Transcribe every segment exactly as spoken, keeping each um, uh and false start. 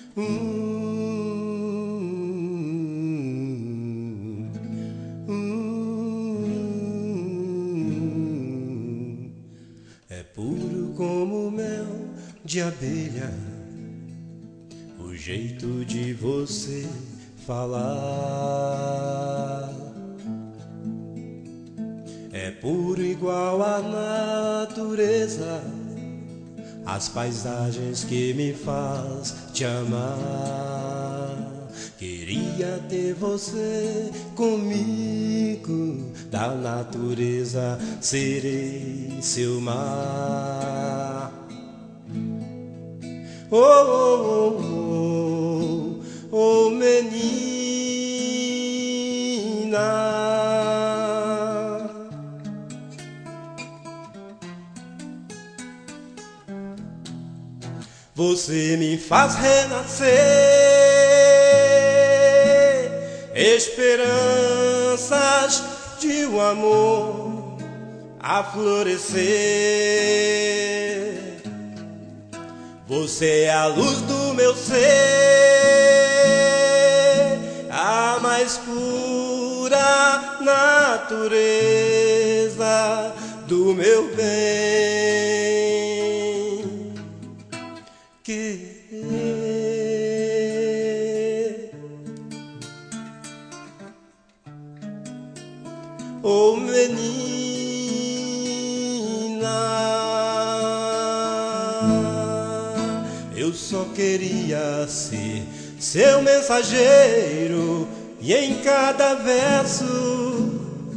Hum, hum, é puro como mel de abelha, o jeito de você falar. É puro igual à natureza, as paisagens que me faz te amar. Queria ter você comigo, da natureza serei seu mar. Oh, oh, oh, oh, oh, menina, você me faz renascer, esperanças de um amor a florescer. Você é a luz do meu ser, a mais pura natureza do meu bem. Querer, oh menina, eu só queria ser seu mensageiro e em cada verso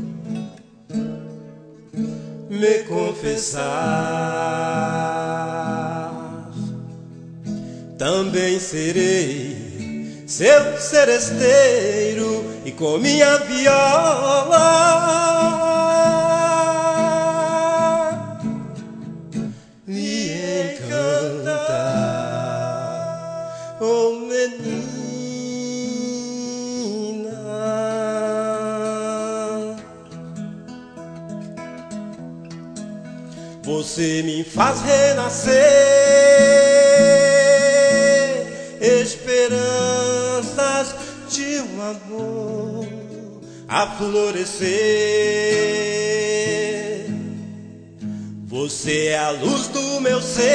me confessar. Também serei seu seresteiro e com minha viola me encantar, oh menina. Você me faz renascer, esperanças de um amor a florescer. Você é a luz do meu ser,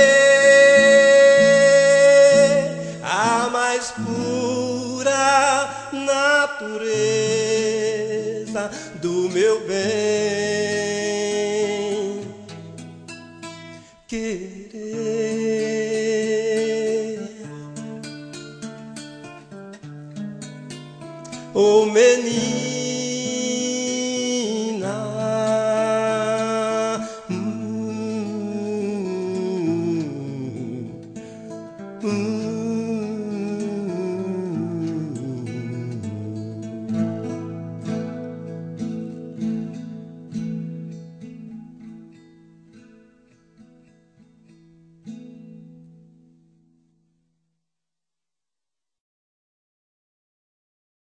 a mais pura natureza do meu bem. Querer, oh menino,